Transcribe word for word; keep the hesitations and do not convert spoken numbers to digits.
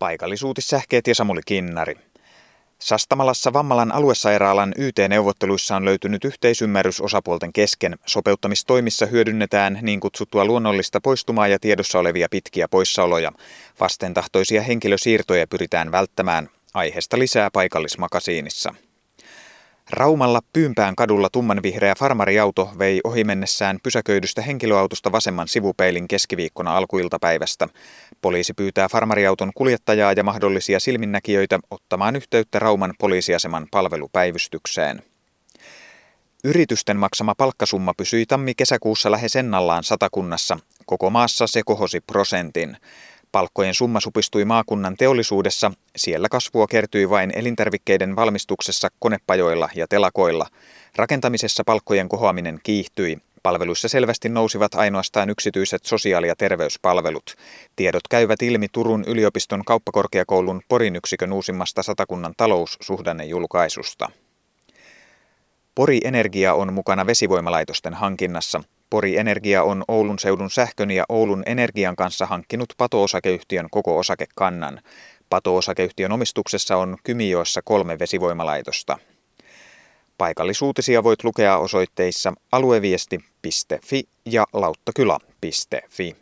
Paikallisuutissähkeet ja Samuli Kinnari. Sastamalassa Vammalan aluesairaalan Y T-neuvotteluissa on löytynyt yhteisymmärrys osapuolten kesken. Sopeuttamistoimissa hyödynnetään niin kutsuttua luonnollista poistumaa ja tiedossa olevia pitkiä poissaoloja. Vastentahtoisia henkilösiirtoja pyritään välttämään. Aiheesta lisää Paikallismakasiinissa. Raumalla Pyympään kadulla tummanvihreä farmariauto vei ohimennessään pysäköidystä henkilöautosta vasemman sivupeilin keskiviikkona alkuiltapäivästä. Poliisi pyytää farmariauton kuljettajaa ja mahdollisia silminnäkijöitä ottamaan yhteyttä Rauman poliisiaseman palvelupäivystykseen. Yritysten maksama palkkasumma pysyi tammi-kesäkuussa lähes ennallaan Satakunnassa. Koko maassa se kohosi prosentin. Palkkojen summa supistui maakunnan teollisuudessa, siellä kasvua kertyi vain elintarvikkeiden valmistuksessa, konepajoilla ja telakoilla. Rakentamisessa palkkojen kohoaminen kiihtyi. Palveluissa selvästi nousivat ainoastaan yksityiset sosiaali- ja terveyspalvelut. Tiedot käyvät ilmi Turun yliopiston kauppakorkeakoulun Porin yksikön uusimmasta Satakunnan taloussuhdannejulkaisusta. Pori Energia on mukana vesivoimalaitosten hankinnassa. Pori Energia on Oulun seudun sähkön ja Oulun Energian kanssa hankkinut Pato-osakeyhtiön koko osakekannan. Pato-osakeyhtiön omistuksessa on Kymijoessa kolme vesivoimalaitosta. Paikallisuutisia voit lukea osoitteissa alueviesti piste fi ja lauttakyla piste fi.